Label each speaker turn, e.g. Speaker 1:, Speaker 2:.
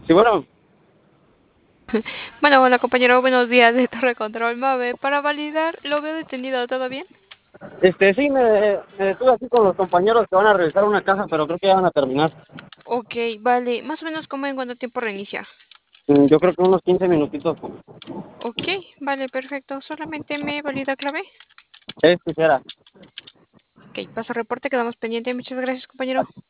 Speaker 1: Sí, bueno,
Speaker 2: Bueno, hola compañero, buenos días de Torre Control Mave. Para validar, lo veo detenido, ¿todo bien?
Speaker 1: sí, me detuve aquí con los compañeros que van a revisar una caja, pero creo que ya van a terminar.
Speaker 2: Ok, vale. Más o menos como en cuánto tiempo reinicia.
Speaker 1: Yo creo que unos 15 minutitos.
Speaker 2: Ok, vale, perfecto. Solamente me valida clave.
Speaker 1: Quisiera.
Speaker 2: Ok, paso reporte, quedamos pendiente. Muchas gracias, compañero.